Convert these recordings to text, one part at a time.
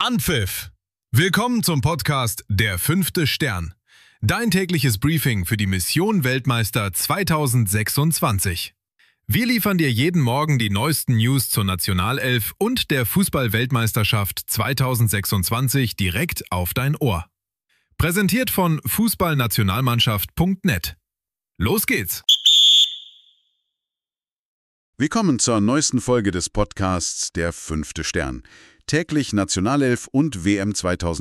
Anpfiff! Willkommen zum Podcast Der 5. Stern. Dein tägliches Briefing für die Mission Weltmeister 2026. Wir liefern dir jeden Morgen die neuesten News zur Nationalelf und der Fußball-Weltmeisterschaft 2026 direkt auf dein Ohr. Präsentiert von fußballnationalmannschaft.net. Los geht's! Willkommen zur neuesten Folge des Podcasts Der 5. Stern. Täglich Nationalelf und WM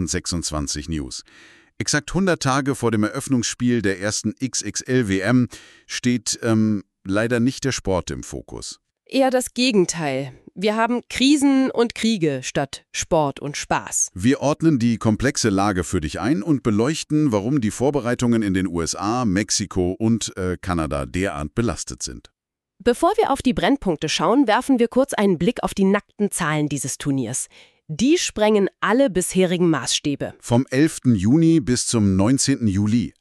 2026 News. Exakt 100 Tage vor dem Eröffnungsspiel der ersten XXL-WM steht leider nicht der Sport im Fokus. Eher das Gegenteil. Wir haben Krisen und Kriege statt Sport und Spaß. Wir ordnen die komplexe Lage für dich ein und beleuchten, warum die Vorbereitungen in den USA, Mexiko und Kanada derart belastet sind. Bevor wir auf die Brennpunkte schauen, werfen wir kurz einen Blick auf die nackten Zahlen dieses Turniers. Die sprengen alle bisherigen Maßstäbe. Vom 11. Juni bis zum 19. Juli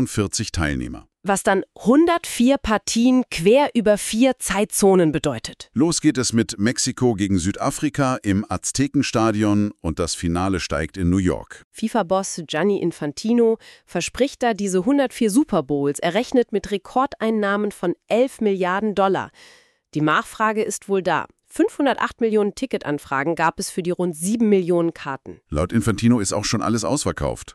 48 Teilnehmer. Was dann 104 Partien quer über 4 Zeitzonen bedeutet. Los geht es mit Mexiko gegen Südafrika im Aztekenstadion und das Finale steigt in New York. FIFA-Boss Gianni Infantino verspricht da diese 104 Super Bowls, errechnet mit Rekordeinnahmen von 11 Milliarden $. Die Nachfrage ist wohl da. 508 Millionen Ticketanfragen gab es für die rund 7 Millionen Karten. Laut Infantino ist auch schon alles ausverkauft.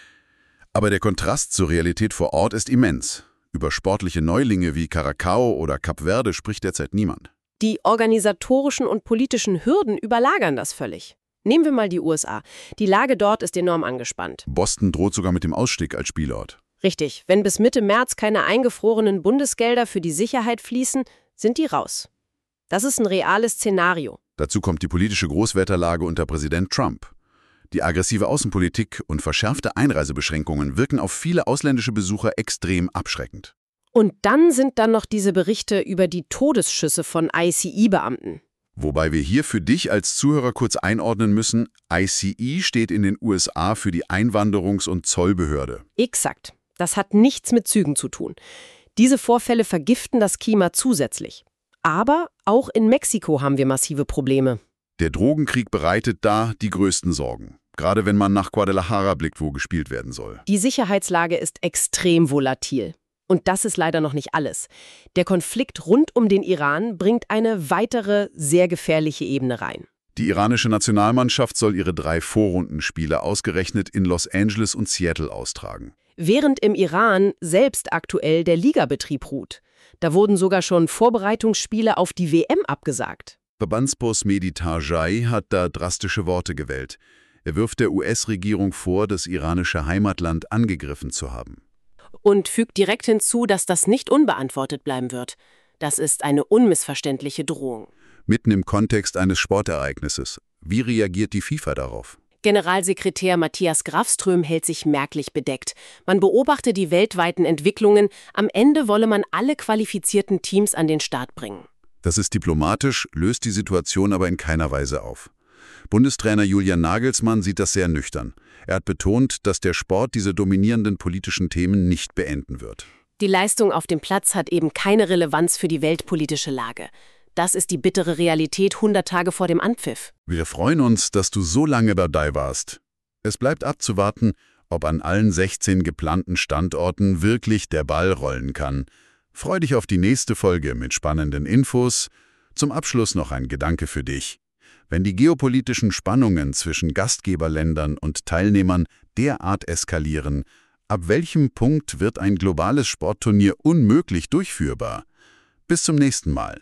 Aber der Kontrast zur Realität vor Ort ist immens. Über sportliche Neulinge wie Curaçao oder Kap Verde spricht derzeit niemand. Die organisatorischen und politischen Hürden überlagern das völlig. Nehmen wir mal die USA. Die Lage dort ist enorm angespannt. Boston droht sogar mit dem Ausstieg als Spielort. Richtig, wenn bis Mitte März keine eingefrorenen Bundesgelder für die Sicherheit fließen, sind die raus. Das ist ein reales Szenario. Dazu kommt die politische Großwetterlage unter Präsident Trump. Die aggressive Außenpolitik und verschärfte Einreisebeschränkungen wirken auf viele ausländische Besucher extrem abschreckend. Und dann sind noch diese Berichte über die Todesschüsse von ICE-Beamten. Wobei wir hier für dich als Zuhörer kurz einordnen müssen, ICE steht in den USA für die Einwanderungs- und Zollbehörde. Exakt. Das hat nichts mit Zügen zu tun. Diese Vorfälle vergiften das Klima zusätzlich. Aber auch in Mexiko haben wir massive Probleme. Der Drogenkrieg bereitet da die größten Sorgen. Gerade wenn man nach Guadalajara blickt, wo gespielt werden soll. Die Sicherheitslage ist extrem volatil. Und das ist leider noch nicht alles. Der Konflikt rund um den Iran bringt eine weitere, sehr gefährliche Ebene rein. Die iranische Nationalmannschaft soll ihre 3 Vorrundenspiele ausgerechnet in Los Angeles und Seattle austragen. Während im Iran selbst aktuell der Ligabetrieb ruht. Da wurden sogar schon Vorbereitungsspiele auf die WM abgesagt. Verbandsboss Mehdi Tarjei hat da drastische Worte gewählt. Er wirft der US-Regierung vor, das iranische Heimatland angegriffen zu haben. Und fügt direkt hinzu, dass das nicht unbeantwortet bleiben wird. Das ist eine unmissverständliche Drohung. Mitten im Kontext eines Sportereignisses. Wie reagiert die FIFA darauf? Generalsekretär Matthias Grafström hält sich merklich bedeckt. Man beobachte die weltweiten Entwicklungen. Am Ende wolle man alle qualifizierten Teams an den Start bringen. Das ist diplomatisch, löst die Situation aber in keiner Weise auf. Bundestrainer Julian Nagelsmann sieht das sehr nüchtern. Er hat betont, dass der Sport diese dominierenden politischen Themen nicht beenden wird. Die Leistung auf dem Platz hat eben keine Relevanz für die weltpolitische Lage. Das ist die bittere Realität 100 Tage vor dem Anpfiff. Wir freuen uns, dass du so lange dabei warst. Es bleibt abzuwarten, ob an allen 16 geplanten Standorten wirklich der Ball rollen kann. Freu dich auf die nächste Folge mit spannenden Infos. Zum Abschluss noch ein Gedanke für dich. Wenn die geopolitischen Spannungen zwischen Gastgeberländern und Teilnehmern derart eskalieren, ab welchem Punkt wird ein globales Sportturnier unmöglich durchführbar? Bis zum nächsten Mal.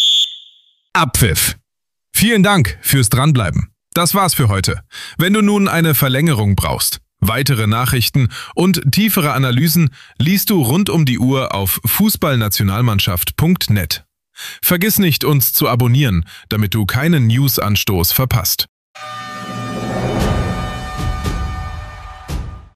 Abpfiff! Vielen Dank fürs Dranbleiben. Das war's für heute. Wenn du nun eine Verlängerung brauchst, weitere Nachrichten und tiefere Analysen liest du rund um die Uhr auf fußballnationalmannschaft.net. Vergiss nicht, uns zu abonnieren, damit du keinen News-Anstoß verpasst.